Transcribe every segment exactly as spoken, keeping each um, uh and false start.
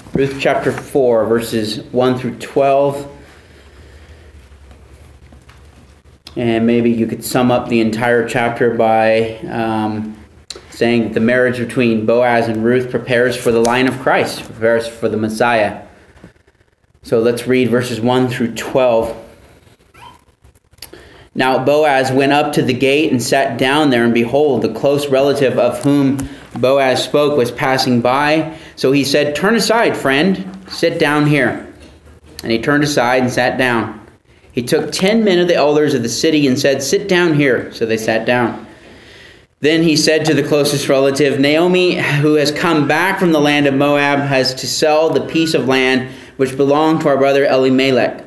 Ruth chapter four, verses one through twelve. And maybe you could sum up the entire chapter by um, saying that the marriage between Boaz and Ruth prepares for the line of Christ, prepares for the Messiah. So let's read verses one through twelve. Now Boaz went up to the gate and sat down there, and behold, the close relative of whom Boaz spoke was passing by. So he said, "Turn aside, friend, sit down here." And he turned aside and sat down. He took ten men of the elders of the city and said, "Sit down here." So they sat down. Then he said to the closest relative, "Naomi, who has come back from the land of Moab, has to sell the piece of land which belonged to our brother Elimelech.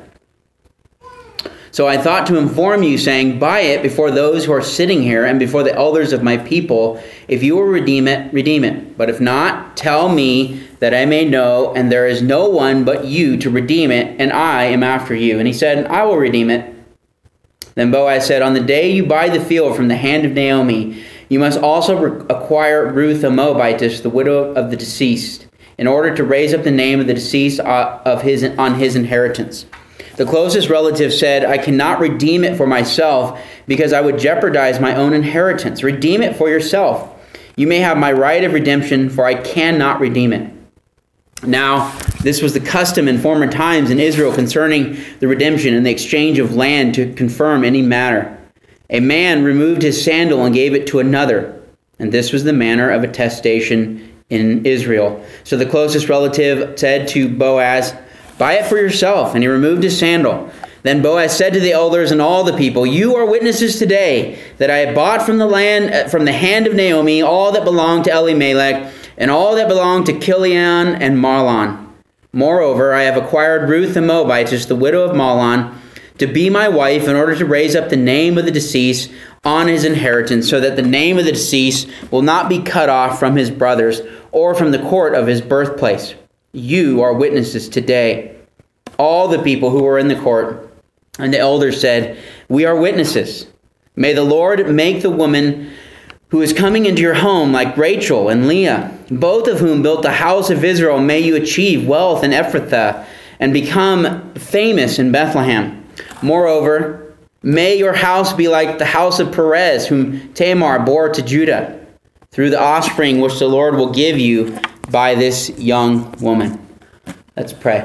So I thought to inform you, saying, buy it before those who are sitting here and before the elders of my people. If you will redeem it, redeem it. But if not, tell me that I may know, and there is no one but you to redeem it, and I am after you." And he said, "I will redeem it." Then Boaz said, "On the day you buy the field from the hand of Naomi, you must also re- acquire Ruth the Moabitess, the widow of the deceased, in order to raise up the name of the deceased uh, of his on his inheritance." The closest relative said, "I cannot redeem it for myself because I would jeopardize my own inheritance. Redeem it for yourself. You may have my right of redemption, for I cannot redeem it." Now, this was the custom in former times in Israel concerning the redemption and the exchange of land to confirm any matter. A man removed his sandal and gave it to another, and this was the manner of attestation in Israel. So the closest relative said to Boaz, "Buy it for yourself." And he removed his sandal. Then Boaz said to the elders and all the people, "You are witnesses today that I have bought from the land, from the hand of Naomi, all that belonged to Elimelech, and all that belonged to Chilion and Mahlon. Moreover, I have acquired Ruth the Moabitess, the widow of Mahlon, to be my wife, in order to raise up the name of the deceased on his inheritance, so that the name of the deceased will not be cut off from his brothers or from the court of his birthplace. You are witnesses today." All the people who were in the court and the elders said, "We are witnesses. May the Lord make the woman who is coming into your home like Rachel and Leah, both of whom built the house of Israel. May you achieve wealth in Ephrathah and become famous in Bethlehem. Moreover, may your house be like the house of Perez, whom Tamar bore to Judah, through the offspring which the Lord will give you by this young woman." Let's pray.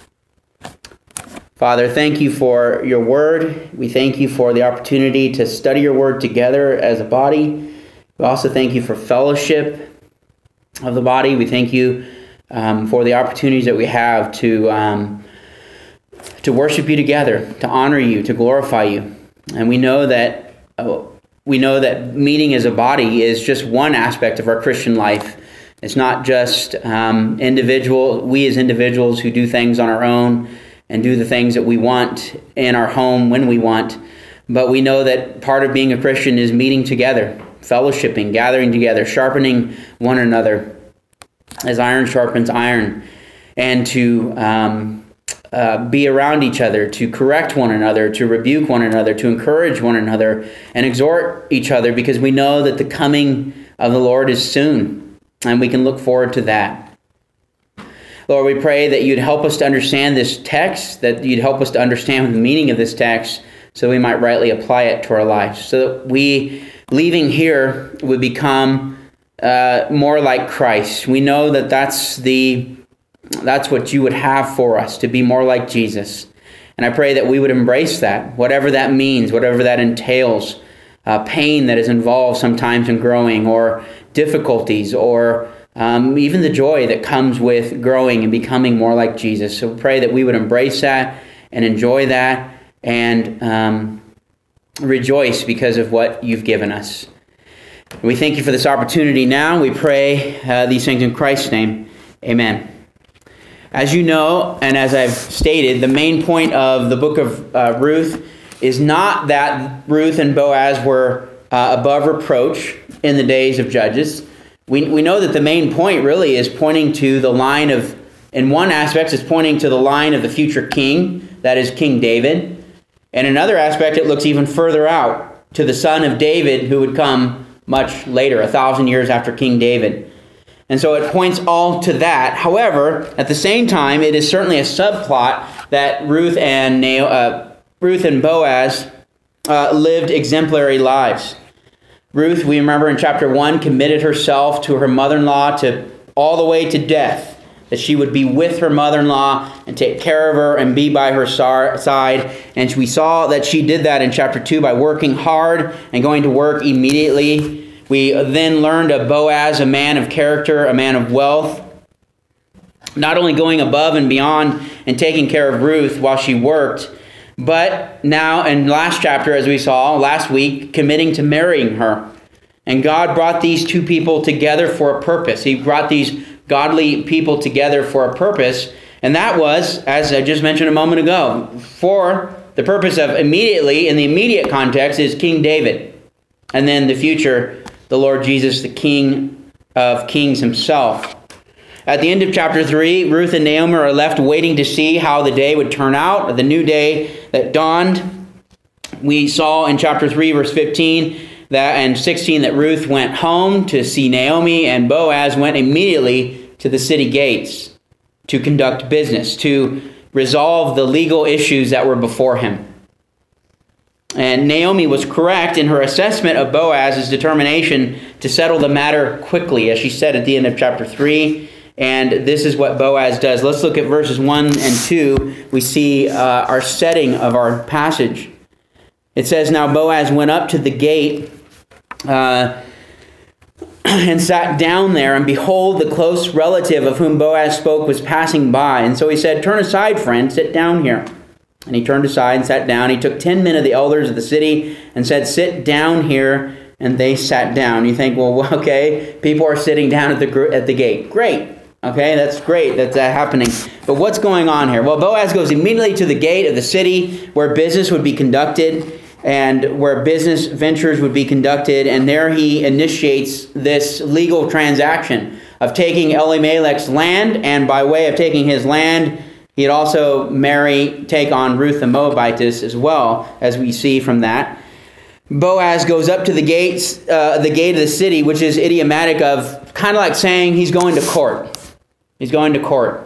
Father, thank you for your word. We thank you for the opportunity to study your word together as a body. We also thank you for fellowship of the body. We thank you um, for the opportunities that we have to um, to worship you together, to honor you, to glorify you. And we know that uh, we know that meeting as a body is just one aspect of our Christian life. It's not just um, individual, we as individuals who do things on our own and do the things that we want in our home when we want. But we know that part of being a Christian is meeting together, fellowshipping, gathering together, sharpening one another as iron sharpens iron, and to um, uh, be around each other, to correct one another, to rebuke one another, to encourage one another, and exhort each other, because we know that the coming of the Lord is soon, and we can look forward to that. Lord, we pray that you'd help us to understand this text, that you'd help us to understand the meaning of this text, so we might rightly apply it to our lives, so that we, leaving here, would become uh, more like Christ. We know that that's the that's what you would have for us, to be more like Jesus. And I pray that we would embrace that, whatever that means, whatever that entails, uh, pain that is involved sometimes in growing, or difficulties, or Um, even the joy that comes with growing and becoming more like Jesus. So pray that we would embrace that and enjoy that and um, rejoice because of what you've given us. We thank you for this opportunity now. We pray uh, these things in Christ's name. Amen. As you know, and as I've stated, the main point of the book of uh, Ruth is not that Ruth and Boaz were uh, above reproach in the days of Judges. We we know that the main point really is pointing to the line of, in one aspect, it's pointing to the line of the future king, that is King David. And in another aspect, it looks even further out to the son of David who would come much later, a thousand years after King David. And so it points all to that. However, at the same time, it is certainly a subplot that Ruth and Na- uh, Ruth and Boaz uh, lived exemplary lives. Ruth, we remember in chapter one, committed herself to her mother-in-law to all the way to death, that she would be with her mother-in-law and take care of her and be by her side. And we saw that she did that in chapter two by working hard and going to work immediately. We then learned of Boaz, a man of character, a man of wealth, not only going above and beyond and taking care of Ruth while she worked, but now in last chapter, as we saw last week, committing to marrying her. And God brought these two people together for a purpose. He brought these godly people together for a purpose, and that was, as I just mentioned a moment ago, for the purpose of immediately, in the immediate context, is King David. And then the future, the Lord Jesus, the King of Kings himself. At the end of chapter three, Ruth and Naomi are left waiting to see how the day would turn out, the new day that dawned. We saw in chapter three, verse fifteen that and sixteen that Ruth went home to see Naomi, and Boaz went immediately to the city gates to conduct business, to resolve the legal issues that were before him. And Naomi was correct in her assessment of Boaz's determination to settle the matter quickly, as she said at the end of chapter three. And this is what Boaz does. Let's look at verses one and two. We see uh, our setting of our passage. It says, "Now Boaz went up to the gate uh, and sat down there, and behold, the close relative of whom Boaz spoke was passing by. And so he said, 'Turn aside, friend, sit down here.' And he turned aside and sat down. He took ten men of the elders of the city and said, 'Sit down here.' And they sat down." You think, well, okay, people are sitting down at the at the gate. Great. Okay, that's great that's that happening. But what's going on here? Well, Boaz goes immediately to the gate of the city where business would be conducted and where business ventures would be conducted. And there he initiates this legal transaction of taking Elimelech's land. And by way of taking his land, he'd also marry, take on Ruth the Moabitess as well, as we see from that. Boaz goes up to the gates, uh, the gate of the city, which is idiomatic of kind of like saying he's going to court. He's going to court.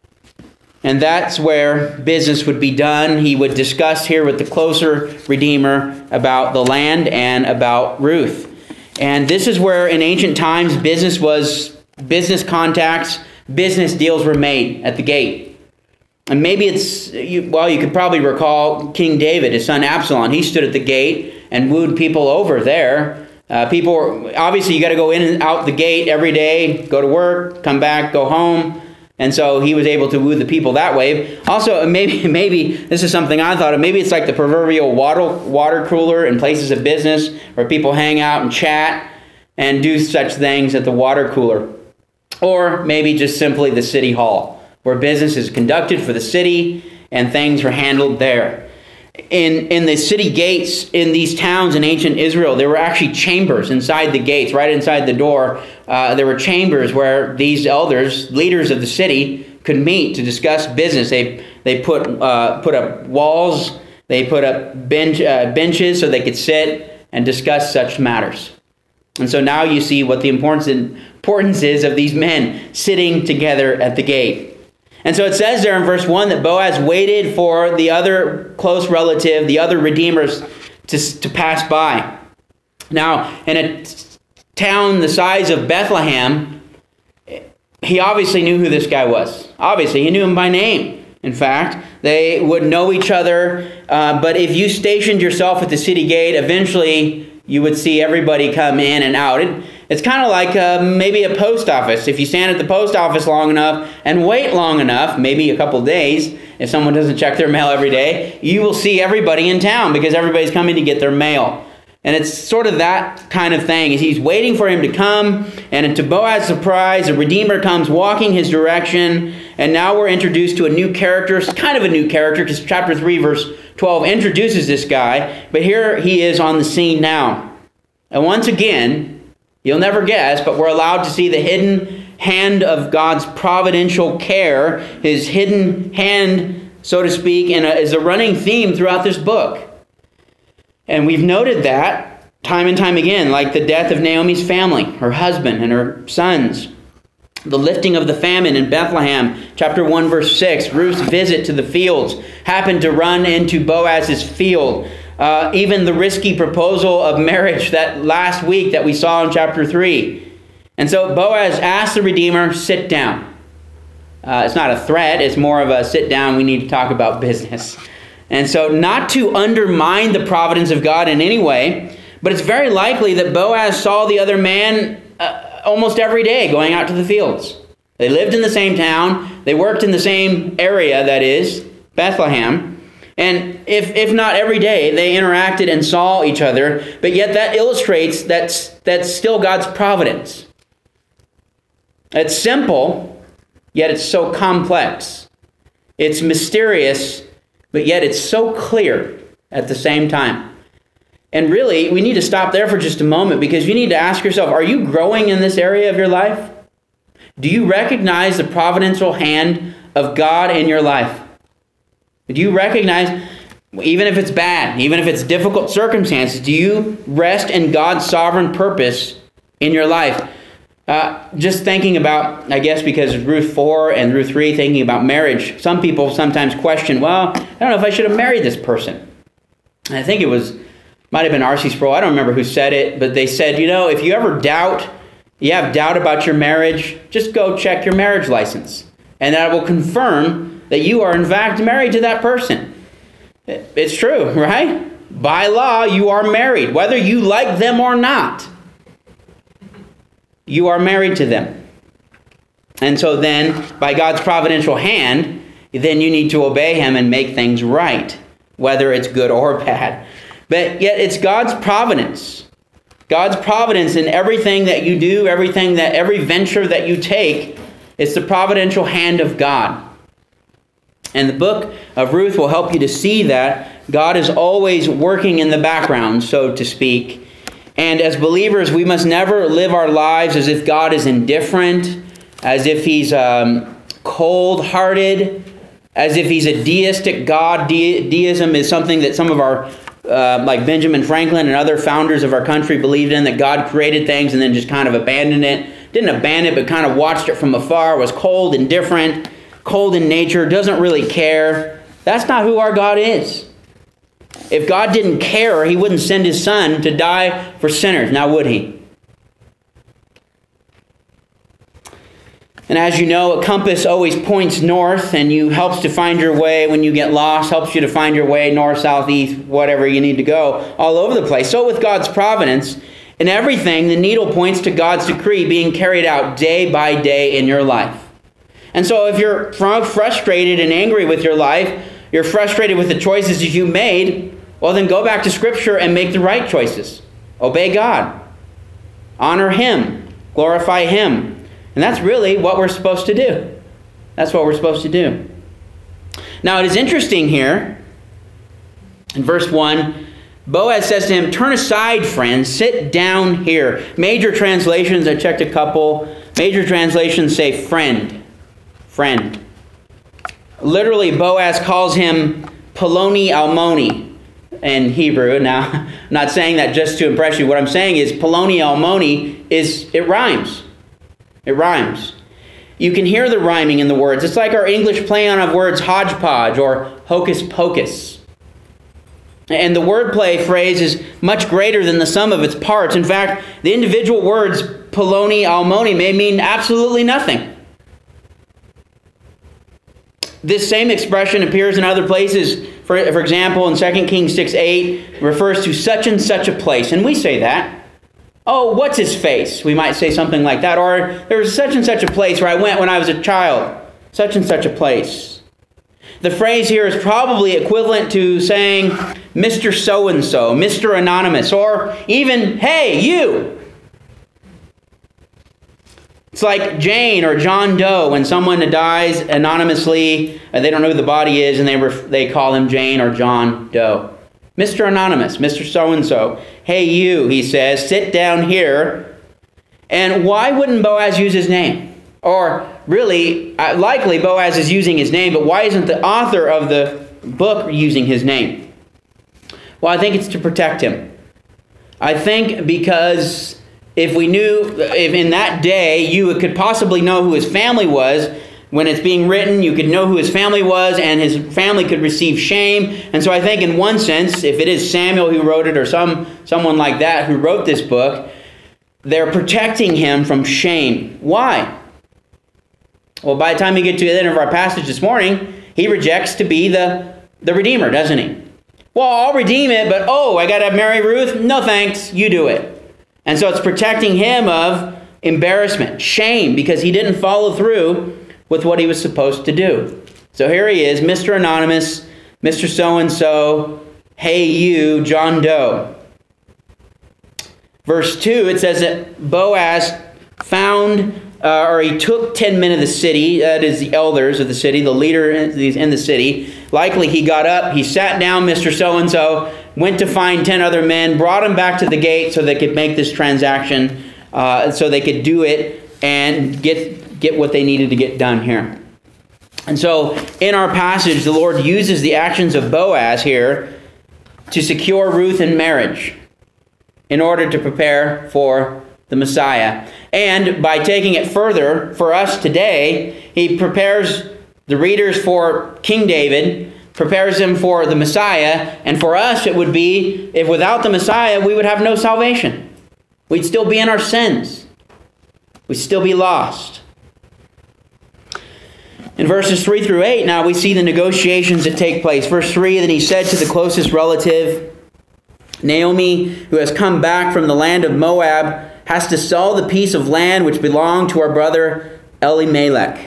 And that's where business would be done. He would discuss here with the closer Redeemer about the land and about Ruth. And this is where in ancient times business was, business contacts, business deals were made at the gate. And maybe it's, well, you could probably recall King David, his son Absalom. He stood at the gate and wooed people over there. Uh, people, obviously you got to go in and out the gate every day, go to work, come back, go home. And so he was able to woo the people that way. Also, maybe maybe this is something I thought of. Maybe it's like the proverbial water, water cooler in places of business where people hang out and chat and do such things at the water cooler. Or maybe just simply the city hall, where business is conducted for the city and things are handled there. In in the city gates in these towns in ancient Israel, there were actually chambers inside the gates, right inside the door. Uh, there were chambers where these elders, leaders of the city, could meet to discuss business. They they put uh, put up walls, they put up bench uh, benches so they could sit and discuss such matters. And so now you see what the importance importance is of these men sitting together at the gate. And so it says there in verse one that Boaz waited for the other close relative, the other redeemers, to, to pass by. Now, in a t- town the size of Bethlehem, he obviously knew who this guy was. Obviously, he knew him by name. In fact, they would know each other. Uh, but if you stationed yourself at the city gate, eventually you would see everybody come in and out. It, It's kind of like uh, maybe a post office. If you stand at the post office long enough and wait long enough, maybe a couple days, if someone doesn't check their mail every day, you will see everybody in town because everybody's coming to get their mail. And it's sort of that kind of thing. He's waiting for him to come, and to Boaz's surprise, a Redeemer comes walking his direction, and now we're introduced to a new character. It's kind of a new character because chapter three, verse twelve introduces this guy, but here he is on the scene now. And once again, you'll never guess, but we're allowed to see the hidden hand of God's providential care. His hidden hand, so to speak, in a, is a running theme throughout this book. And we've noted that time and time again, like the death of Naomi's family, her husband and her sons. The lifting of the famine in Bethlehem, chapter one, verse six. Ruth's visit to the fields happened to run into Boaz's field. Uh, even the risky proposal of marriage that last week that we saw in chapter three. And so Boaz asked the Redeemer, sit down. Uh, it's not a threat. It's more of a sit down. We need to talk about business. And so not to undermine the providence of God in any way, but it's very likely that Boaz saw the other man uh, almost every day going out to the fields. They lived in the same town. They worked in the same area, that is, Bethlehem. And if if not every day, they interacted and saw each other. But yet that illustrates that's, that's still God's providence. It's simple, yet it's so complex. It's mysterious, but yet it's so clear at the same time. And really, we need to stop there for just a moment, because you need to ask yourself, are you growing in this area of your life? Do you recognize the providential hand of God in your life? Do you recognize, even if it's bad, even if it's difficult circumstances, do you rest in God's sovereign purpose in your life? Uh, just thinking about, I guess because Ruth four and Ruth three, thinking about marriage, some people sometimes question, well, I don't know if I should have married this person. And I think it was, might have been R C Sproul, I don't remember who said it, but they said, you know, if you ever doubt, you have doubt about your marriage, just go check your marriage license. And that will confirm that you are in fact married to that person. It's true, right? By law, you are married, whether you like them or not. You are married to them. And so then, by God's providential hand, then you need to obey him and make things right, whether it's good or bad. But yet it's God's providence. God's providence in everything that you do, everything that, every venture that you take, it's the providential hand of God. And the book of Ruth will help you to see that God is always working in the background, so to speak. And as believers, we must never live our lives as if God is indifferent, as if he's um, cold-hearted, as if he's a deistic God. De- deism is something that some of our, uh, like Benjamin Franklin and other founders of our country believed in, that God created things and then just kind of abandoned it. Didn't abandon it, but kind of watched it from afar, was cold, indifferent, cold in nature, doesn't really care. That's not who our God is. If God didn't care, he wouldn't send his son to die for sinners. Now would he? And as you know, a compass always points north, and you helps to find your way when you get lost, helps you to find your way north, south, east, whatever you need to go, all over the place. So with God's providence, in everything, the needle points to God's decree being carried out day by day in your life. And so if you're frustrated and angry with your life, you're frustrated with the choices that you made, well then go back to Scripture and make the right choices. Obey God. Honor him. Glorify him. And that's really what we're supposed to do. That's what we're supposed to do. Now it is interesting here, in verse one, Boaz says to him, turn aside, friend, sit down here. Major translations, I checked a couple, major translations say friend. Friend. Literally, Boaz calls him Poloni Almoni in Hebrew. Now, I'm not saying that just to impress you. What I'm saying is Poloni Almoni is, it rhymes. It rhymes. You can hear the rhyming in the words. It's like our English play on of words hodgepodge or hocus pocus. And the wordplay phrase is much greater than the sum of its parts. In fact, the individual words Poloni Almoni may mean absolutely nothing. This same expression appears in other places. For, for example, in Second Kings six eight, refers to such and such a place. And we say that. Oh, what's his face? We might say something like that. Or there's such and such a place where I went when I was a child. Such and such a place. The phrase here is probably equivalent to saying Mister So-and-so, Mister Anonymous, or even, hey, you. It's like Jane or John Doe. When someone dies anonymously, they don't know who the body is, and they ref- they call him Jane or John Doe. Mister Anonymous, Mister So-and-so. Hey, you, he says, sit down here. And why wouldn't Boaz use his name? Or really, likely Boaz is using his name, but why isn't the author of the book using his name? Well, I think it's to protect him. I think because if we knew, if in that day you could possibly know who his family was, when it's being written, you could know who his family was, and his family could receive shame. And so I think in one sense, if it is Samuel who wrote it or some someone like that who wrote this book, they're protecting him from shame. Why? Well, by the time we get to the end of our passage this morning, he rejects to be the, the Redeemer, doesn't he? Well, I'll redeem it, but oh, I got to marry Ruth? No thanks, you do it. And so it's protecting him of embarrassment, shame, because he didn't follow through with what he was supposed to do. So here he is, Mister Anonymous, Mister So-and-so, hey you, John Doe. Verse two, it says that Boaz found, uh, or he took ten men of the city, that is the elders of the city, the leader in the city. Likely he got up, he sat down, Mister So-and-so, went to find ten other men, brought them back to the gate so they could make this transaction, uh, so they could do it and get get what they needed to get done here. And so in our passage, the Lord uses the actions of Boaz here to secure Ruth in marriage in order to prepare for the Messiah. And by taking it further, for us today, he prepares the readers for King David, prepares them for the Messiah, and for us it would be, if without the Messiah, we would have no salvation. We'd still be in our sins. We'd still be lost. In verses three through eight, now we see the negotiations that take place. Verse three, then he said to the closest relative, Naomi, who has come back from the land of Moab, has to sell the piece of land which belonged to our brother Elimelech.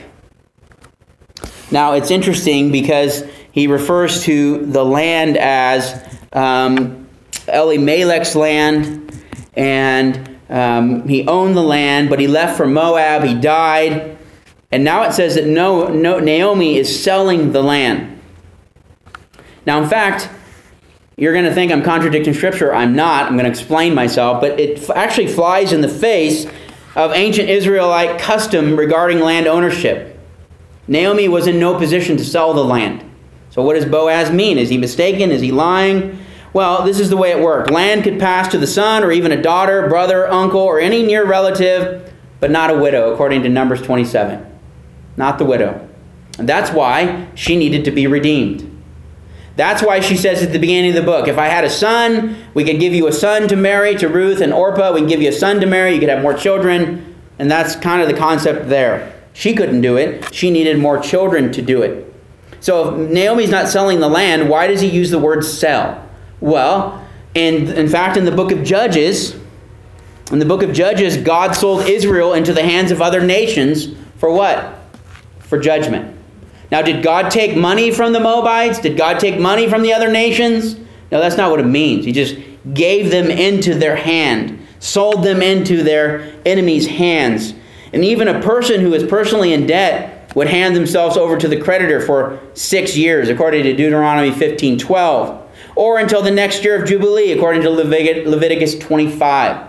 Now, it's interesting because he refers to the land as um, Elimelech's land, and um, he owned the land, but he left for Moab, he died. And now it says that no, no, Naomi is selling the land. Now, in fact, you're going to think I'm contradicting Scripture. I'm not. I'm going to explain myself. But it f- actually flies in the face of ancient Israelite custom regarding land ownership. Naomi was in no position to sell the land. So what does Boaz mean? Is he mistaken? Is he lying? Well, this is the way it worked. Land could pass to the son or even a daughter, brother, uncle, or any near relative, but not a widow, according to Numbers twenty-seven. Not the widow. And that's why she needed to be redeemed. That's why she says at the beginning of the book, if I had a son, we could give you a son to marry to Ruth and Orpah. We can give you a son to marry. You could have more children. And that's kind of the concept there. She couldn't do it. She needed more children to do it. So if Naomi's not selling the land, why does he use the word sell? Well, in, in fact, in the book of Judges, in the book of Judges, God sold Israel into the hands of other nations for what? For judgment. Now, did God take money from the Moabites? Did God take money from the other nations? No, that's not what it means. He just gave them into their hand, sold them into their enemies' hands. And even a person who is personally in debt would hand themselves over to the creditor for six years, according to Deuteronomy fifteen twelve, or until the next year of Jubilee, according to Leviticus twenty-five.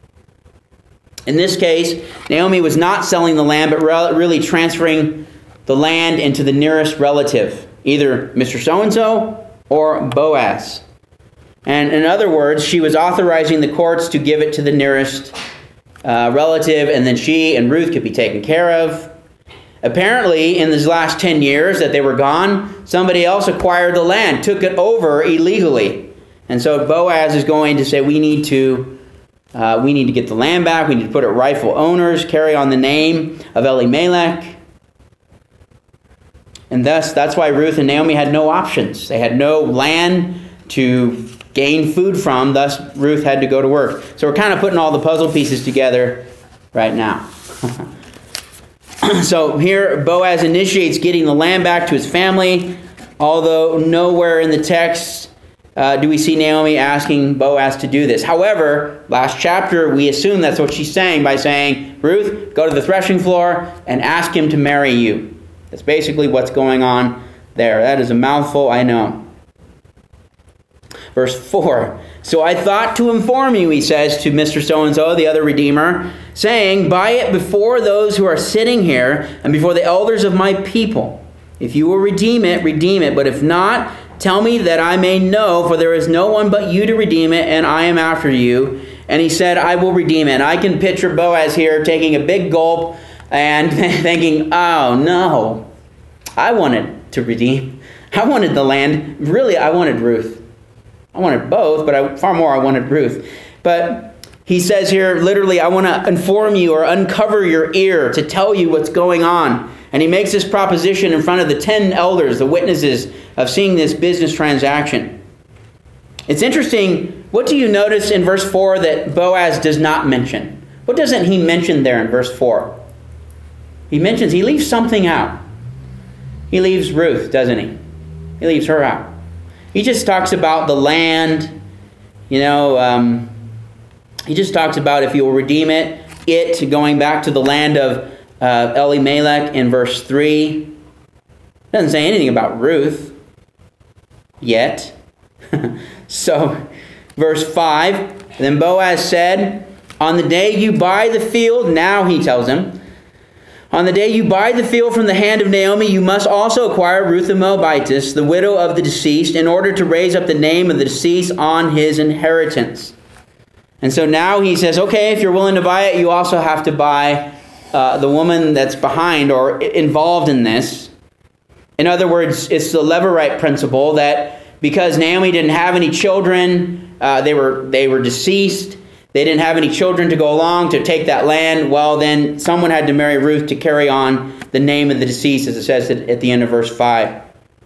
In this case, Naomi was not selling the land, but really transferring the land into the nearest relative, either Mister So-and-so or Boaz. And in other words, she was authorizing the courts to give it to the nearest uh, relative, and then she and Ruth could be taken care of. Apparently, in these last ten years that they were gone, somebody else acquired the land, took it over illegally. And so Boaz is going to say, we need to uh, we need to get the land back, we need to put it rightful owners, carry on the name of Elimelech. And thus, that's why Ruth and Naomi had no options. They had no land to gain food from. Thus, Ruth had to go to work. So we're kind of putting all the puzzle pieces together right now. So here, Boaz initiates getting the land back to his family, although nowhere in the text uh, do we see Naomi asking Boaz to do this. However, last chapter, we assume that's what she's saying by saying, Ruth, go to the threshing floor and ask him to marry you. That's basically what's going on there. That is a mouthful, I know. Verse four. So I thought to inform you, he says to Mister So-and-so, the other Redeemer, saying, buy it before those who are sitting here and before the elders of my people. If you will redeem it, redeem it. But if not, tell me that I may know, for there is no one but you to redeem it, and I am after you. And he said, I will redeem it. And I can picture Boaz here taking a big gulp and thinking, oh no, I wanted to redeem. I wanted the land. Really, I wanted Ruth. I wanted both, but I, far more I wanted Ruth. But he says here, literally, I want to inform you or uncover your ear to tell you what's going on. And he makes this proposition in front of the ten elders, the witnesses of seeing this business transaction. It's interesting. What do you notice in verse four that Boaz does not mention? What doesn't he mention there in verse four? He mentions, he leaves something out. He leaves Ruth, doesn't he? He leaves her out. He just talks about the land, you know, um, he just talks about if you will redeem it, it going back to the land of uh, Elimelech in verse three. Doesn't say anything about Ruth yet. So, verse five, then Boaz said, on the day you buy the field, now he tells him, on the day you buy the field from the hand of Naomi, you must also acquire Ruth the Moabitess, the widow of the deceased, in order to raise up the name of the deceased on his inheritance. And so now he says, okay, if you're willing to buy it, you also have to buy uh, the woman that's behind or involved in this. In other words, it's the Levirate principle that because Naomi didn't have any children, uh, they were they were deceased, they didn't have any children to go along to take that land, well, then someone had to marry Ruth to carry on the name of the deceased, as it says at the end of verse five.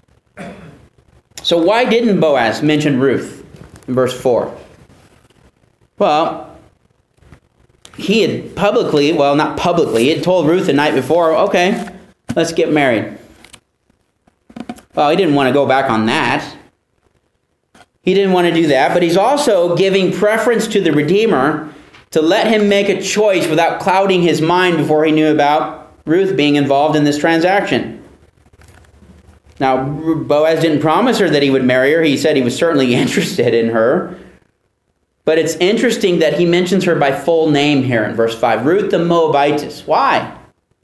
So why didn't Boaz mention Ruth in verse four? Well, he had publicly, well, not publicly, he had told Ruth the night before, okay, let's get married. Well, he didn't want to go back on that. He didn't want to do that, but he's also giving preference to the Redeemer to let him make a choice without clouding his mind before he knew about Ruth being involved in this transaction. Now, Boaz didn't promise her that he would marry her. He said he was certainly interested in her. But it's interesting that he mentions her by full name here in verse five. Ruth the Moabitess. Why?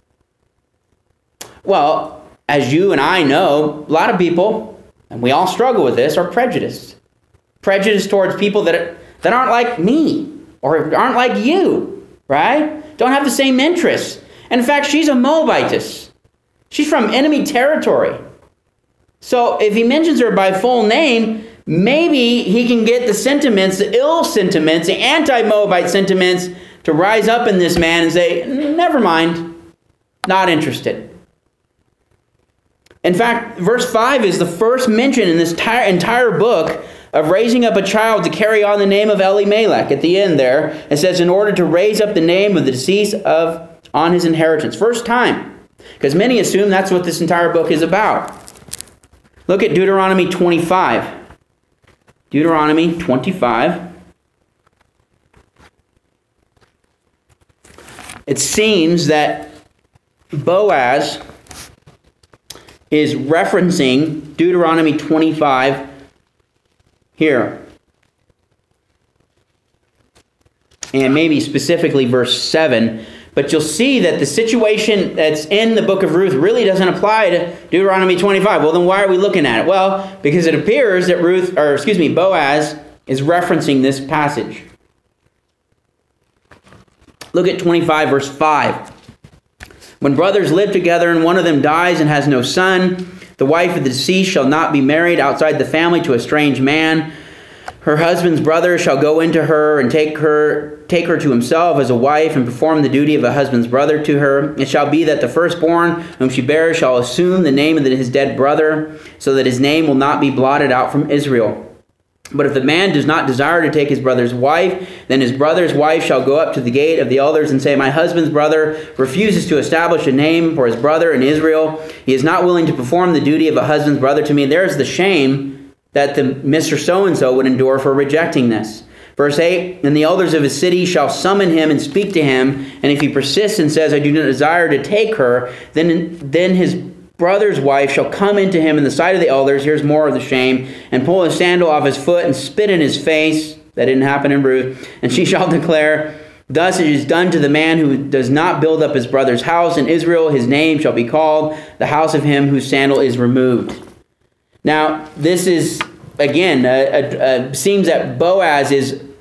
Well, as you and I know, a lot of people, and we all struggle with this, are prejudiced. Prejudiced towards people that, are, that aren't like me or aren't like you, right? Don't have the same interests. And in fact, she's a Moabitess. She's from enemy territory. So if he mentions her by full name, maybe he can get the sentiments, the ill sentiments, the anti-Moabite sentiments to rise up in this man and say, never mind, not interested. In fact, verse five is the first mention in this entire, entire book of raising up a child to carry on the name of Elimelech. At the end there, it says, in order to raise up the name of the deceased of on his inheritance. First time. Because many assume that's what this entire book is about. Look at Deuteronomy twenty-five. Deuteronomy twenty-five. It seems that Boaz is referencing Deuteronomy twenty-five here. And maybe specifically verse seven. But you'll see that the situation that's in the book of Ruth really doesn't apply to Deuteronomy twenty-five. Well, then why are we looking at it? Well, because it appears that Ruth, or excuse me, Boaz is referencing this passage. Look at twenty-five, verse five. When brothers live together and one of them dies and has no son, the wife of the deceased shall not be married outside the family to a strange man. Her husband's brother shall go into her and take her take her to himself as a wife and perform the duty of a husband's brother to her. It shall be that the firstborn whom she bears shall assume the name of his dead brother, so that his name will not be blotted out from Israel. But if the man does not desire to take his brother's wife, then his brother's wife shall go up to the gate of the elders and say, my husband's brother refuses to establish a name for his brother in Israel. He is not willing to perform the duty of a husband's brother to me. There's the shame that the Mister So-and-so would endure for rejecting this. Verse eight, and the elders of his city shall summon him and speak to him, and if he persists and says, I do not desire to take her, then, then his brother's wife shall come into him in the sight of the elders, here's more of the shame, and pull his sandal off his foot and spit in his face. That didn't happen in Ruth. And she shall declare, thus it is done to the man who does not build up his brother's house in Israel. His name shall be called the house of him whose sandal is removed. Now, this is, again, uh, uh, uh, seems that Boaz is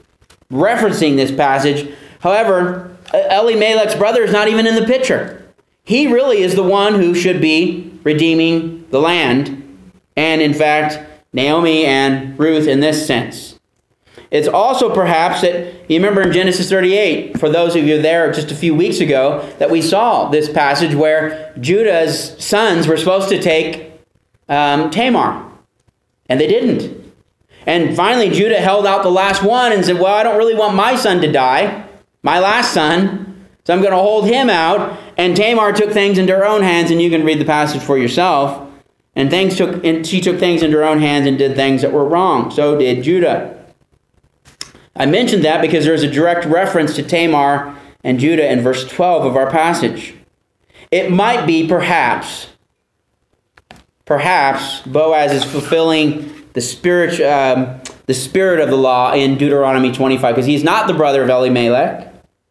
referencing this passage. However, Elimelech's brother is not even in the picture. He really is the one who should be redeeming the land. And in fact, Naomi and Ruth in this sense. It's also perhaps that, you remember in Genesis thirty-eight, for those of you there just a few weeks ago, that we saw this passage where Judah's sons were supposed to take um, Tamar. And they didn't. And finally, Judah held out the last one and said, well, I don't really want my son to die, my last son, so I'm going to hold him out. And Tamar took things into her own hands, and you can read the passage for yourself. And things took, and she took things into her own hands and did things that were wrong. So did Judah. I mentioned that because there's a direct reference to Tamar and Judah in verse twelve of our passage. It might be perhaps, perhaps Boaz is fulfilling the spirit, um, the spirit of the law in Deuteronomy twenty-five, because he's not the brother of Elimelech.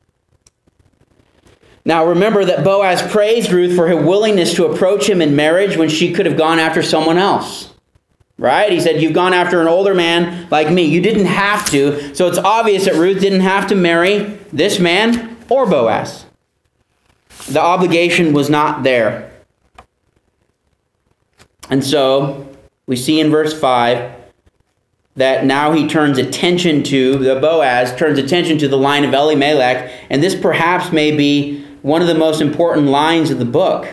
Now remember that Boaz praised Ruth for her willingness to approach him in marriage when she could have gone after someone else. Right? He said, you've gone after an older man like me. You didn't have to. So it's obvious that Ruth didn't have to marry this man or Boaz. The obligation was not there. And so we see in verse five that now he turns attention to, the Boaz turns attention to the line of Elimelech. And this perhaps may be one of the most important lines of the book.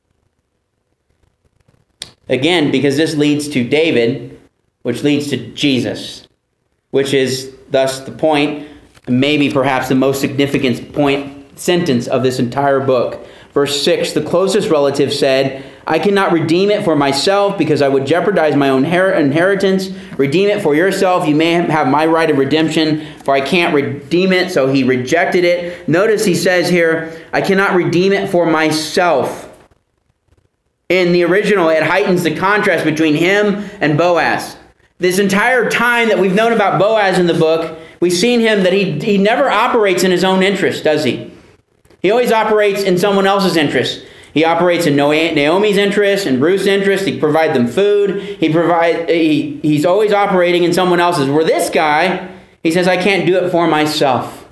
Again, because this leads to David, which leads to Jesus, which is thus the point, maybe perhaps the most significant point, sentence of this entire book. Verse six, the closest relative said, I cannot redeem it for myself because I would jeopardize my own inheritance. Redeem it for yourself. You may have my right of redemption, for I can't redeem it. So he rejected it. Notice he says here, I cannot redeem it for myself. In the original, it heightens the contrast between him and Boaz. This entire time that we've known about Boaz in the book, we've seen him that he, he never operates in his own interest, does he? He always operates in someone else's interest. He operates in Naomi's interest and Ruth's interest. He provides them food. He provide. He, he's always operating in someone else's. Where this guy, he says, I can't do it for myself.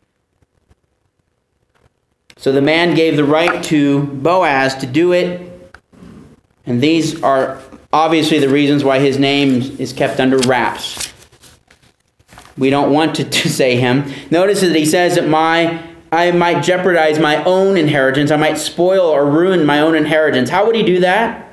So the man gave the right to Boaz to do it. And these are obviously the reasons why his name is kept under wraps. We don't want to, to say him. Notice that he says that my I might jeopardize my own inheritance. I might spoil or ruin my own inheritance. How would he do that?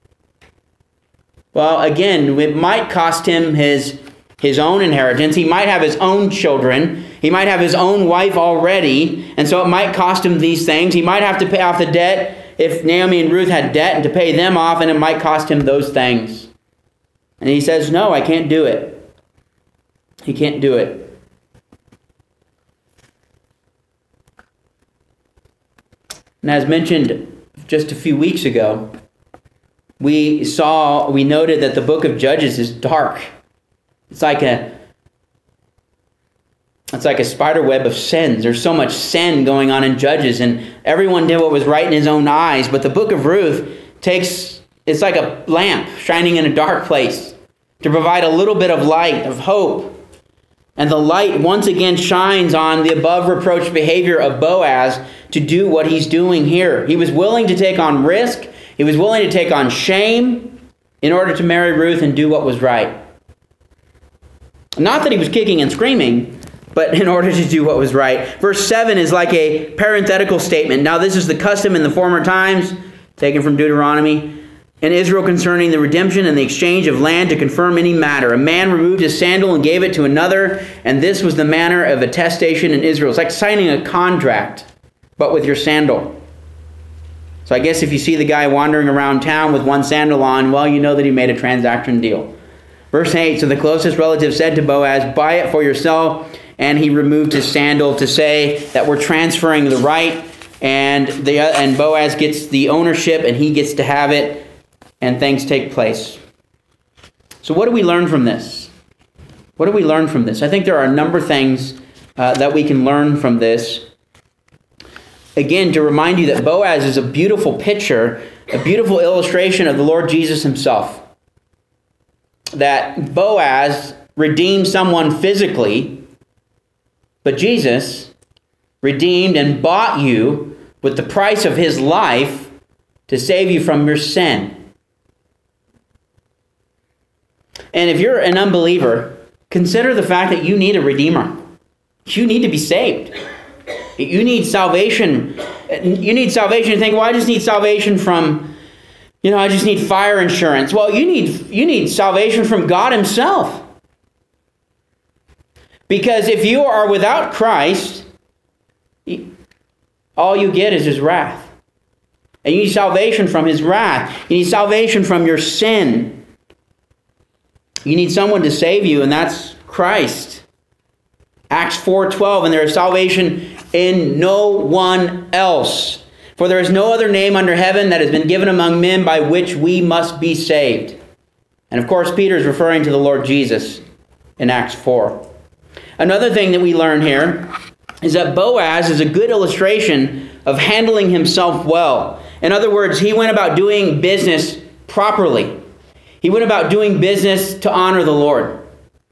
Well, again, it might cost him his, his own inheritance. He might have his own children. He might have his own wife already. And so it might cost him these things. He might have to pay off the debt if Naomi and Ruth had debt and to pay them off, and it might cost him those things. And he says, no, I can't do it. He can't do it. And as mentioned just a few weeks ago, we saw, we noted that the book of Judges is dark. It's like a It's like a spider web of sins. There's so much sin going on in Judges, and everyone did what was right in his own eyes. But the book of Ruth takes, it's like a lamp shining in a dark place to provide a little bit of light, of hope. And the light once again shines on the above reproach behavior of Boaz to do what he's doing here. He was willing to take on risk. He was willing to take on shame in order to marry Ruth and do what was right. Not that he was kicking and screaming, but in order to do what was right. Verse seven is like a parenthetical statement. Now this is the custom in the former times, taken from Deuteronomy, in Israel concerning the redemption and the exchange of land to confirm any matter. A man removed his sandal and gave it to another, and this was the manner of attestation in Israel. It's like signing a contract, but with your sandal. So I guess if you see the guy wandering around town with one sandal on, well, you know that he made a transaction deal. Verse eight, so the closest relative said to Boaz, buy it for yourself. And he removed his sandal to say that we're transferring the right, and the and Boaz gets the ownership, and he gets to have it, and things take place. So what do we learn from this? What do we learn from this? I think there are a number of things uh, that we can learn from this. Again, to remind you that Boaz is a beautiful picture, a beautiful illustration of the Lord Jesus himself. That Boaz redeemed someone physically, But Jesus redeemed and bought you with the price of his life to save you from your sin. And if you're an unbeliever, consider the fact that you need a Redeemer. You need to be saved. You need salvation. You need salvation. You think, well, I just need salvation from, you know, I just need fire insurance. Well, you need you need salvation from God himself. Because if you are without Christ, all you get is his wrath. And you need salvation from his wrath. You need salvation from your sin. You need someone to save you, and that's Christ. Acts four twelve, and there is salvation in no one else. For there is no other name under heaven that has been given among men by which we must be saved. And of course, Peter is referring to the Lord Jesus in Acts four. Another thing that we learn here is that Boaz is a good illustration of handling himself well. In other words, he went about doing business properly. He went about doing business to honor the Lord.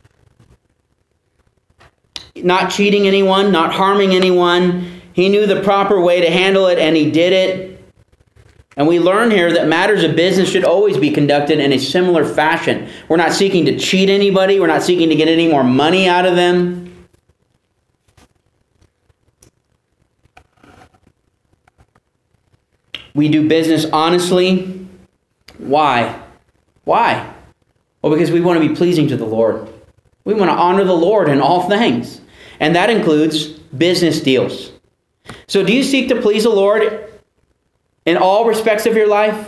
Not cheating anyone, not harming anyone. He knew the proper way to handle it, and he did it. And we learn here that matters of business should always be conducted in a similar fashion. We're not seeking to cheat anybody. We're not seeking to get any more money out of them. We do business honestly. Why? Why? Well, because we want to be pleasing to the Lord. We want to honor the Lord in all things. And that includes business deals. So do you seek to please the Lord in all respects of your life?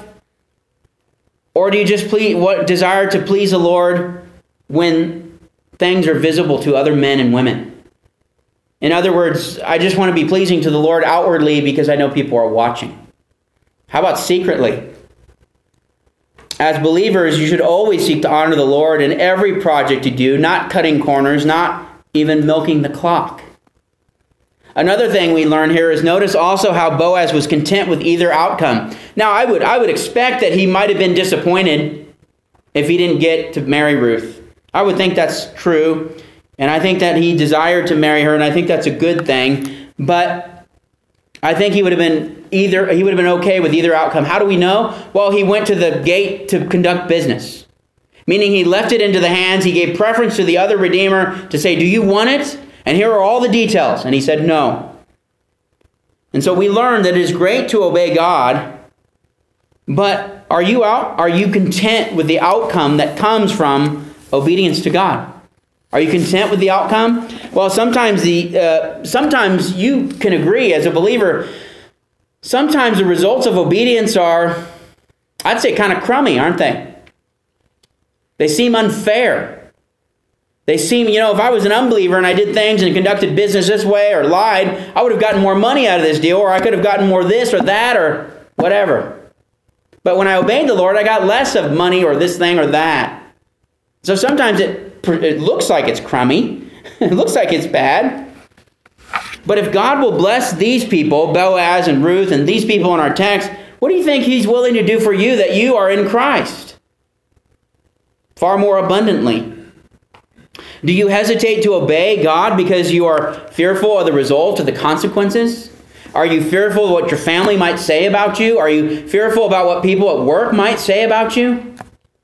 Or do you just please, what, desire to please the Lord when things are visible to other men and women? In other words, I just want to be pleasing to the Lord outwardly because I know people are watching. How about secretly? As believers, you should always seek to honor the Lord in every project you do, not cutting corners, not even milking the clock. Another thing we learn here is notice also how Boaz was content with either outcome. Now, I would I would expect that he might have been disappointed if he didn't get to marry Ruth. I would think that's true, and I think that he desired to marry her, and I think that's a good thing. But I think he would have been either he would have been okay with either outcome. How do we know? Well, he went to the gate to conduct business, meaning he left it into the hands. He gave preference to the other redeemer to say, "Do you want it? And here are all the details." And he said, "No." And so we learn that it is great to obey God, but are you out? Are you content with the outcome that comes from obedience to God? Are you content with the outcome? Well, sometimes the uh, sometimes you can agree as a believer. Sometimes the results of obedience are, I'd say, kind of crummy, aren't they? They seem unfair. They seem, you know, if I was an unbeliever and I did things and conducted business this way or lied, I would have gotten more money out of this deal, or I could have gotten more this or that or whatever. But when I obeyed the Lord, I got less of money or this thing or that. So sometimes it, it looks like it's crummy. It looks like it's bad. But if God will bless these people, Boaz and Ruth and these people in our text, what do you think he's willing to do for you that you are in Christ? Far more abundantly. Do you hesitate to obey God because you are fearful of the result, of the consequences? Are you fearful of what your family might say about you? Are you fearful about what people at work might say about you?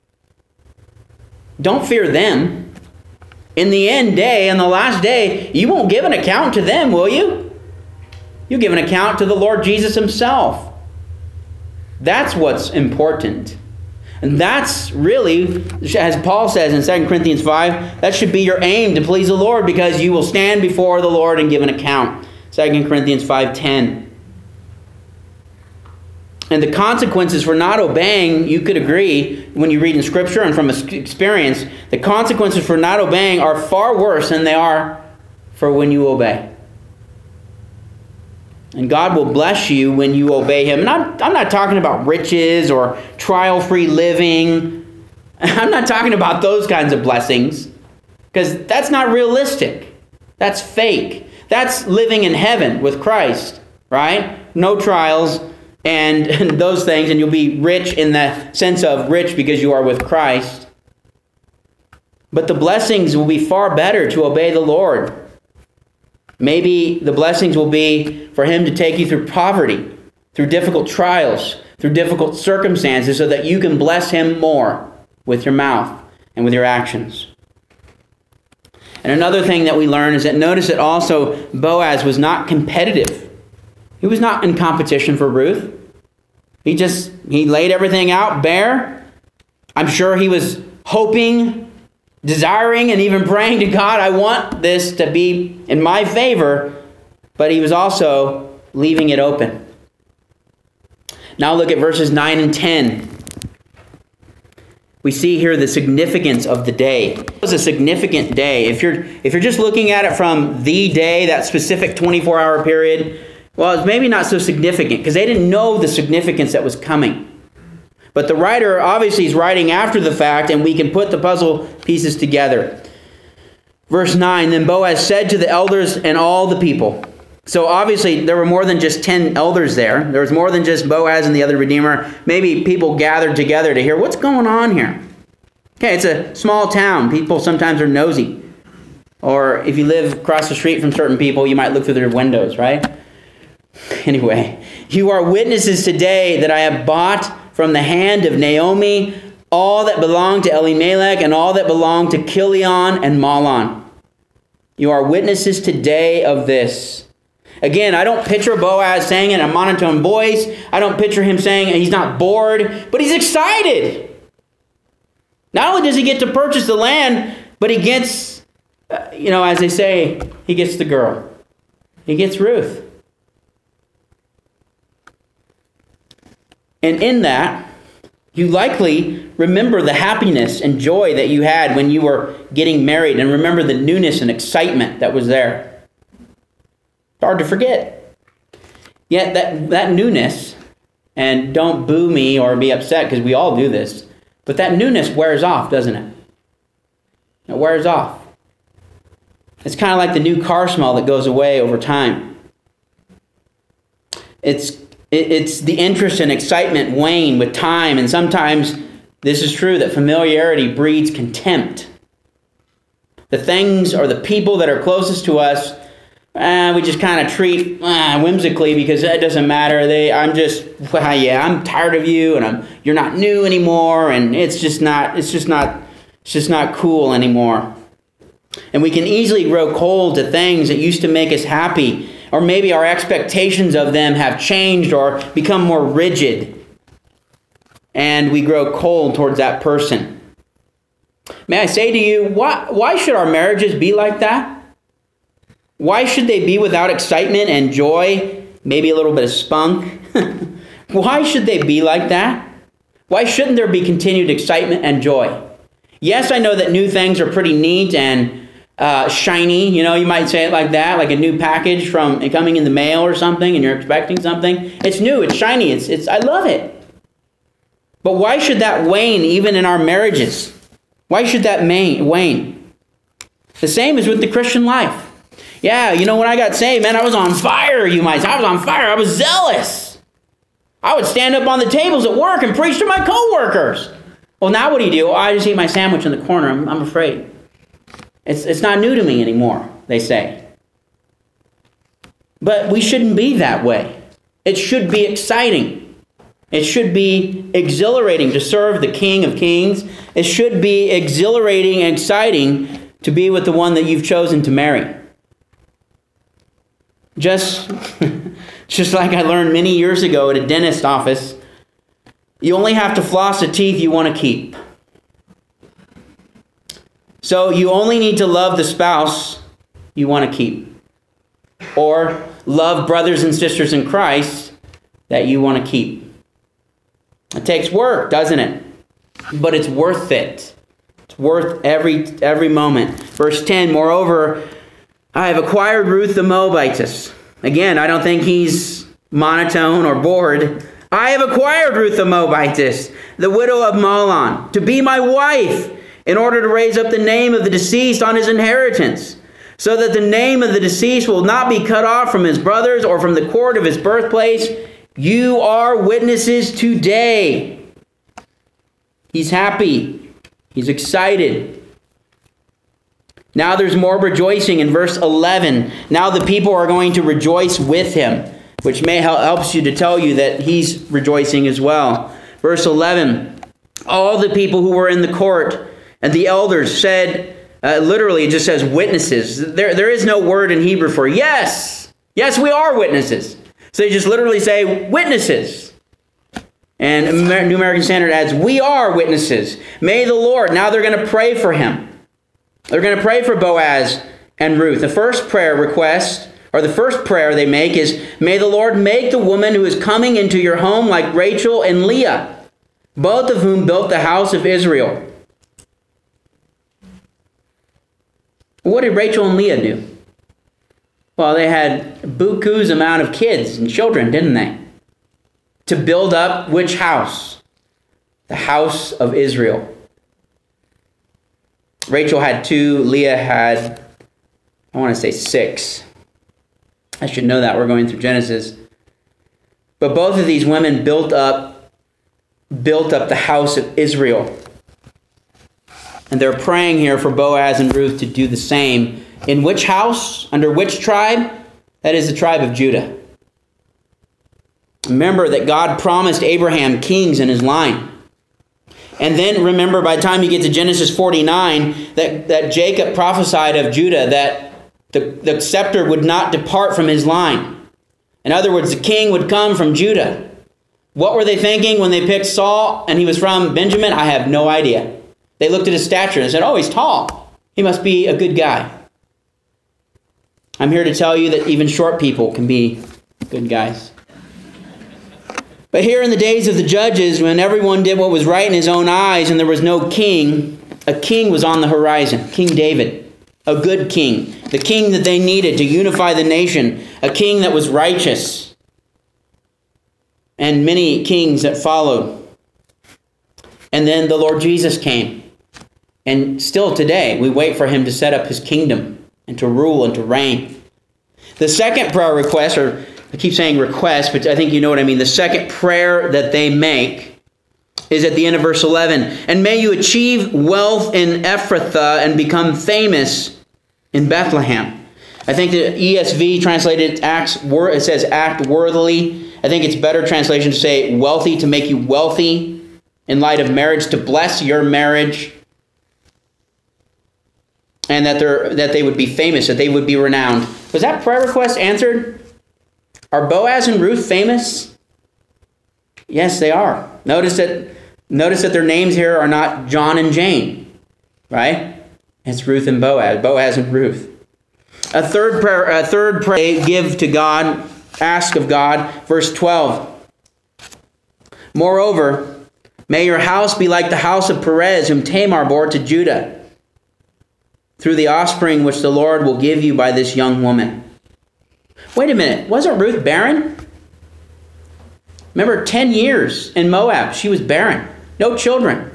Don't fear them. In the end day, in the last day, you won't give an account to them, will you? You give an account to the Lord Jesus himself. That's what's important. And that's really, as Paul says in Second Corinthians five, that should be your aim, to please the Lord, because you will stand before the Lord and give an account. Second Corinthians five ten. And the consequences for not obeying, you could agree, when you read in Scripture and from experience, the consequences for not obeying are far worse than they are for when you obey. And God will bless you when you obey him. And I'm, I'm not talking about riches or trial-free living. I'm not talking about those kinds of blessings, because that's not realistic. That's fake. That's living in heaven with Christ, right? No trials and those things, and you'll be rich in the sense of rich because you are with Christ. But the blessings will be far better to obey the Lord. Maybe the blessings will be for him to take you through poverty, through difficult trials, through difficult circumstances, so that you can bless him more with your mouth and with your actions. And another thing that we learn is that notice that also Boaz was not competitive. He was not in competition for Ruth. He just, he laid everything out bare. I'm sure he was hoping, desiring, and even praying to God, I want this to be in my favor. But he was also leaving it open. Now look at verses nine and ten. We see here the significance of the day. It was a significant day. If you're if you're just looking at it from the day, that specific twenty-four hour period, well, it's maybe not so significant because they didn't know the significance that was coming. But the writer obviously is writing after the fact, and we can put the puzzle pieces together. Verse nine, then Boaz said to the elders and all the people. So obviously there were more than just ten elders there. There was more than just Boaz and the other Redeemer. Maybe people gathered together to hear what's going on here. Okay, it's a small town. People sometimes are nosy. Or if you live across the street from certain people, you might look through their windows, right? Anyway, you are witnesses today that I have bought from the hand of Naomi all that belonged to Elimelech and all that belonged to Chilion and Mahlon. You are witnesses today of this. Again, I don't picture Boaz saying it in a monotone voice. I don't picture him saying he's not bored, but he's excited. Not only does he get to purchase the land, but he gets, uh, you know, as they say, he gets the girl. He gets Ruth. And in that, you likely remember the happiness and joy that you had when you were getting married, and remember the newness and excitement that was there. Hard to forget. Yet that, that newness, and don't boo me or be upset because we all do this, but that newness wears off, doesn't it? It wears off. It's kind of like the new car smell that goes away over time. It's it, it's the interest and excitement wane with time, and sometimes this is true that familiarity breeds contempt. The things or the people that are closest to us, Uh, we just kind of treat uh, whimsically because it doesn't matter. They, I'm just, well, yeah, I'm tired of you, and I'm, you're not new anymore, and it's just not, it's just not, it's just not cool anymore. And we can easily grow cold to things that used to make us happy, or maybe our expectations of them have changed or become more rigid, and we grow cold towards that person. May I say to you, why, why should our marriages be like that? Why should they be without excitement and joy, maybe a little bit of spunk? Why should they be like that? Why shouldn't there be continued excitement and joy? Yes, I know that new things are pretty neat and uh, shiny. You know, you might say it like that, like a new package from coming in the mail or something, and you're expecting something. It's new, it's shiny, it's it's. I love it. But why should that wane even in our marriages? Why should that wane? The same is with the Christian life. Yeah, you know, when I got saved, man, I was on fire, you might say. I was on fire. I was zealous. I would stand up on the tables at work and preach to my coworkers. Well, now what do you do? Oh, I just eat my sandwich in the corner. I'm, I'm afraid. It's, it's not new to me anymore, they say. But we shouldn't be that way. It should be exciting. It should be exhilarating to serve the King of Kings. It should be exhilarating and exciting to be with the one that you've chosen to marry. Just, just like I learned many years ago at a dentist office, you only have to floss the teeth you want to keep. So you only need to love the spouse you want to keep. Or love brothers and sisters in Christ that you want to keep. It takes work, doesn't it? But it's worth it. It's worth every every moment. Verse ten, moreover, I have acquired Ruth the Moabitess. Again, I don't think he's monotone or bored. I have acquired Ruth the Moabitess, the widow of Mahlon, to be my wife, in order to raise up the name of the deceased on his inheritance, so that the name of the deceased will not be cut off from his brothers or from the court of his birthplace. You are witnesses today. He's happy. He's excited. Now there's more rejoicing in verse eleven. Now the people are going to rejoice with him, which may help helps you to tell you that he's rejoicing as well. Verse eleven, all the people who were in the court and the elders said, uh, literally it just says witnesses. There, there is no word in Hebrew for yes. Yes, we are witnesses. So they just literally say witnesses. And New American Standard adds, we are witnesses. May the Lord, now they're going to pray for him. They're going to pray for Boaz and Ruth. The first prayer request, or the first prayer they make is, may the Lord make the woman who is coming into your home like Rachel and Leah, both of whom built the house of Israel. What did Rachel and Leah do? Well, they had buku's amount of kids and children, didn't they? To build up which house? The house of Israel. Rachel had two, Leah had, I want to say six. I should know that. We're going through Genesis. But both of these women built up, built up the house of Israel. And they're praying here for Boaz and Ruth to do the same. In which house? Under which tribe? That is the tribe of Judah. Remember that God promised Abraham kings in his line. And then remember, by the time you get to Genesis forty-nine, that, that Jacob prophesied of Judah that the, the scepter would not depart from his line. In other words, the king would come from Judah. What were they thinking when they picked Saul and he was from Benjamin? I have no idea. They looked at his stature and said, oh, he's tall. He must be a good guy. I'm here to tell you that even short people can be good guys. But here in the days of the judges, when everyone did what was right in his own eyes and there was no king, a king was on the horizon, King David, a good king, the king that they needed to unify the nation, a king that was righteous, and many kings that followed. And then the Lord Jesus came. And still today, we wait for him to set up his kingdom and to rule and to reign. The second prayer request, or I keep saying request, but I think you know what I mean. The second prayer that they make is at the end of verse eleven. And may you achieve wealth in Ephrathah and become famous in Bethlehem. I think the E S V translated acts, it says act worthily. I think it's better translation to say wealthy, to make you wealthy in light of marriage, to bless your marriage. And that they're that they would be famous, that they would be renowned. Was that prayer request answered? Are Boaz and Ruth famous? Yes, they are. Notice that notice that their names here are not John and Jane, right? It's Ruth and Boaz, Boaz and Ruth. A third prayer, a third prayer give to God, ask of God, verse twelve. Moreover, may your house be like the house of Perez, whom Tamar bore to Judah, through the offspring which the Lord will give you by this young woman. Wait a minute, wasn't Ruth barren? Remember, ten years in Moab, she was barren. No children.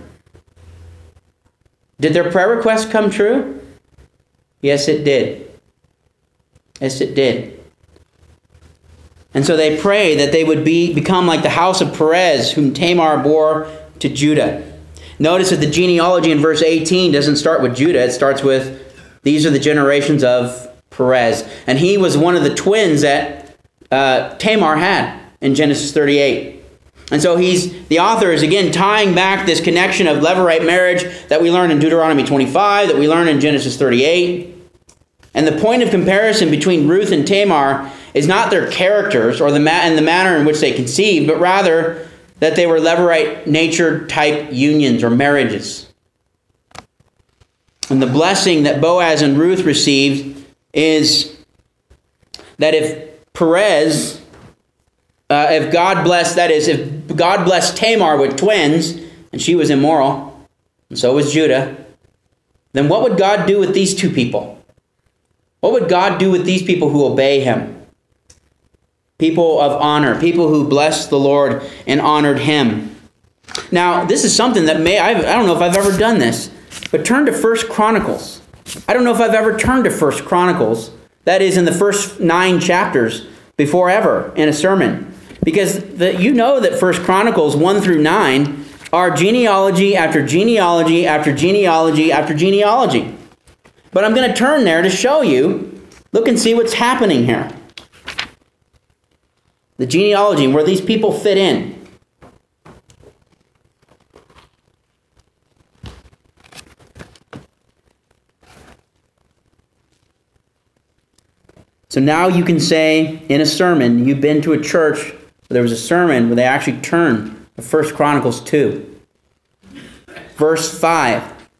Did their prayer request come true? Yes, it did. Yes, it did. And so they pray that they would be become like the house of Perez, whom Tamar bore to Judah. Notice that the genealogy in verse eighteen doesn't start with Judah. It starts with, these are the generations of Perez. And he was one of the twins that uh, Tamar had in Genesis thirty-eight. And so he's the author is again tying back this connection of Levirate marriage that we learn in Deuteronomy twenty-five, that we learn in Genesis thirty-eight. And the point of comparison between Ruth and Tamar is not their characters or the ma- and the manner in which they conceived, but rather that they were Levirate nature type unions or marriages. And the blessing that Boaz and Ruth received is that if Perez, uh, if God blessed, that is, if God blessed Tamar with twins, and she was immoral, and so was Judah, then what would God do with these two people? What would God do with these people who obey him? People of honor, people who blessed the Lord and honored him. Now, this is something that may, I've, I don't know if I've ever done this, but turn to First Chronicles. I don't know if I've ever turned to First Chronicles. That is in the first nine chapters before ever in a sermon. Because the, you know that First Chronicles one through nine are genealogy after genealogy after genealogy after genealogy. But I'm going to turn there to show you. Look and see what's happening here. The genealogy and where these people fit in. So now you can say in a sermon, you've been to a church where there was a sermon where they actually turned to First Chronicles two. Verse five.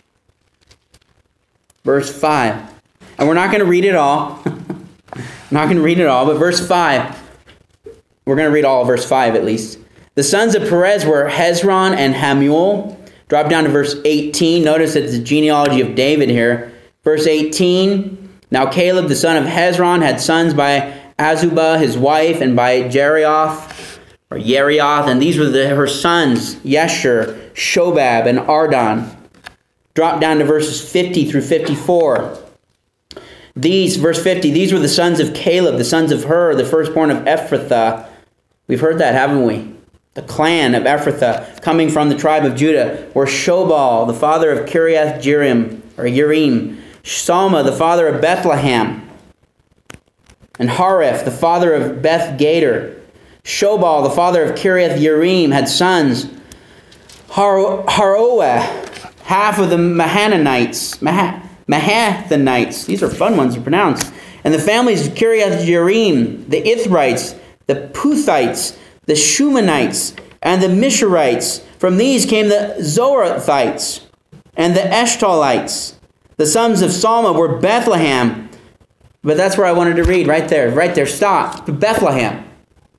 Verse five. And we're not going to read it all. not going to read it all, but verse five. We're going to read all of verse five at least. The sons of Perez were Hezron and Hamuel. Drop down to verse eighteen. Notice that it's the genealogy of David here. Verse eighteen. Now Caleb, the son of Hezron, had sons by Azubah, his wife, and by Jerioth, or Yerioth, and these were the, her sons, Yesher, Shobab, and Ardon. Drop down to verses fifty through fifty-four. These, verse fifty, these were the sons of Caleb, the sons of Hur, the firstborn of Ephrathah. We've heard that, haven't we? The clan of Ephrathah, coming from the tribe of Judah, were Shobal, the father of Kiriath Jearim, or Yerim, Salma, the father of Bethlehem, and Hariph, the father of Beth Gader. Shobal, the father of Kiriath Yearim, had sons. Har- Haroeh, half of the Mahanaниtes, Mah- Mahathanites. These are fun ones to pronounce. And the families of Kiriath Jearim, the Ithrites, the Puthites, the Shumanites, and the Misharites. From these came the Zorathites and the Eshtolites. The sons of Salma were Bethlehem. But that's where I wanted to read, right there. Right there, stop. To Bethlehem.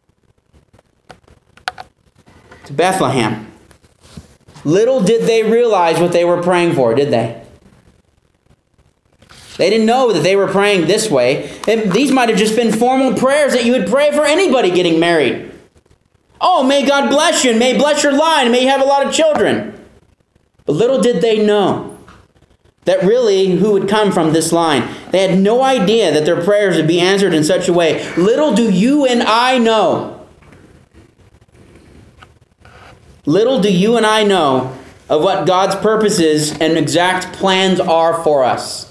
To Bethlehem. Little did they realize what they were praying for, did they? They didn't know that they were praying this way. And these might have just been formal prayers that you would pray for anybody getting married. Oh, may God bless you, and may He bless your line, and may you have a lot of children. But little did they know that really who would come from this line. They had no idea that their prayers would be answered in such a way. Little do you and I know. Little do you and I know of what God's purposes and exact plans are for us.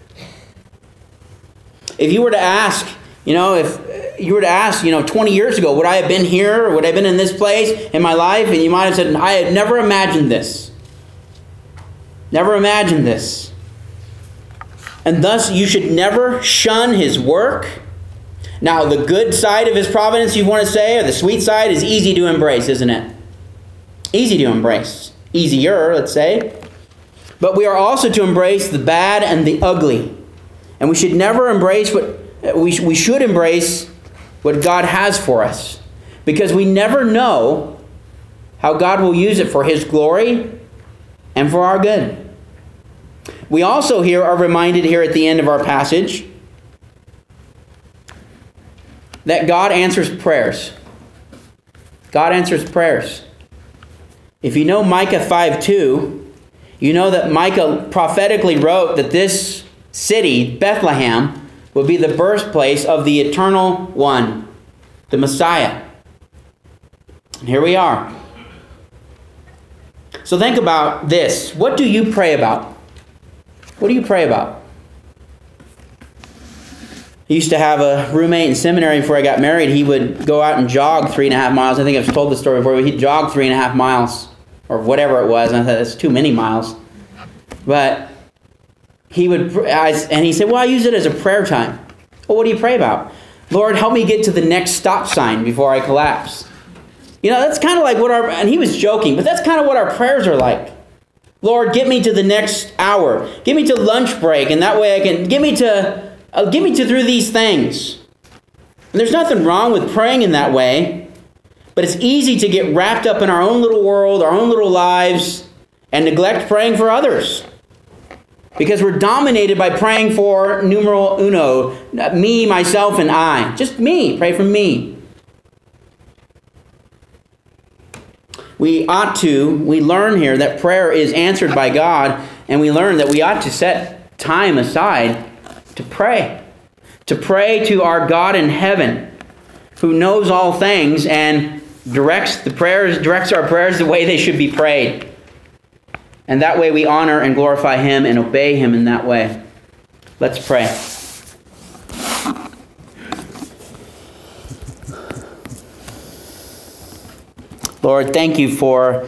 If you were to ask, you know, if you were to ask, you know, twenty years ago, would I have been here? Or would I have been in this place in my life? And you might have said, I had never imagined this. Never imagined this. And thus you should never shun His work. Now, the good side of His providence, you want to say, or the sweet side, is easy to embrace, isn't it? Easy to embrace. Easier, let's say. But we are also to embrace the bad and the ugly. And we should never embrace what we, we should embrace what God has for us. Because we never know how God will use it for His glory and for our good. We also here are reminded here at the end of our passage that God answers prayers. God answers prayers. If you know Micah five two, you know that Micah prophetically wrote that this city, Bethlehem, will be the birthplace of the eternal one, the Messiah. And here we are. So think about this. What do you pray about? What do you pray about? I used to have a roommate in seminary before I got married. He would go out and jog three and a half miles. I think I've told the story before, but he'd jog three and a half miles, or whatever it was. And I thought, that's too many miles. But he would, I, and he said, well, I use it as a prayer time. Well, what do you pray about? Lord, help me get to the next stop sign before I collapse. You know, that's kind of like what our, and he was joking, but that's kind of what our prayers are like. Lord, get me to the next hour. Get me to lunch break, and that way I can, get me to, uh, get me to through these things. And there's nothing wrong with praying in that way, but it's easy to get wrapped up in our own little world, our own little lives, and neglect praying for others. Because we're dominated by praying for numeral uno, me, myself, and I. Just me. Pray for me. We ought to, we learn here that prayer is answered by God, and we learn that we ought to set time aside to pray. To pray to our God in heaven, who knows all things and directs the prayers, directs our prayers the way they should be prayed. And that way we honor and glorify Him and obey Him in that way. Let's pray. Lord, thank you for,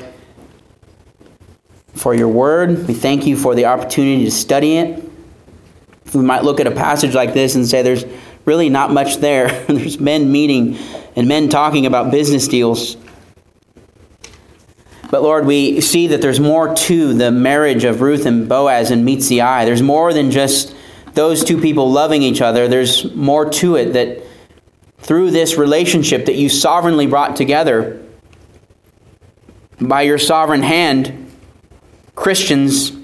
for your word. We thank you for the opportunity to study it. We might look at a passage like this and say there's really not much there. There's men meeting and men talking about business deals. But Lord, we see that there's more to the marriage of Ruth and Boaz and meets the eye. There's more than just those two people loving each other. There's more to it, that through this relationship that you sovereignly brought together, by your sovereign hand, Christians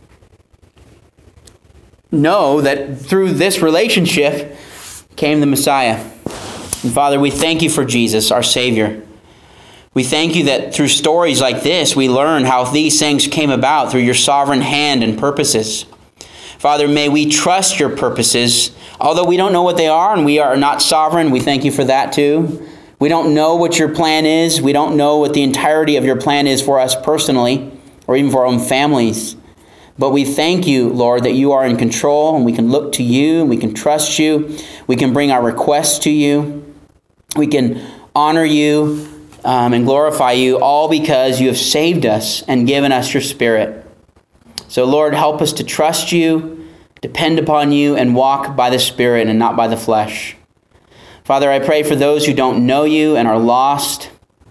know that through this relationship came the Messiah. And Father, we thank you for Jesus, our Savior. We thank you that through stories like this, we learn how these things came about through your sovereign hand and purposes. Father, may we trust your purposes. Although we don't know what they are and we are not sovereign, we thank you for that too. We don't know what your plan is. We don't know what the entirety of your plan is for us personally or even for our own families. But we thank you, Lord, that you are in control and we can look to you and we can trust you. We can bring our requests to you. We can honor you um, and glorify you, all because you have saved us and given us your Spirit. So, Lord, help us to trust you, depend upon you, and walk by the Spirit and not by the flesh. Father, I pray for those who don't know you and are lost.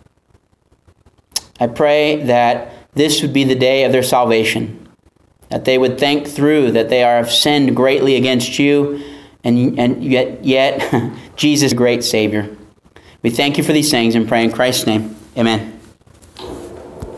I pray that this would be the day of their salvation, that they would think through that they are have sinned greatly against you, and, and yet, yet Jesus is a great Savior. We thank you for these things and pray in Christ's name. Amen.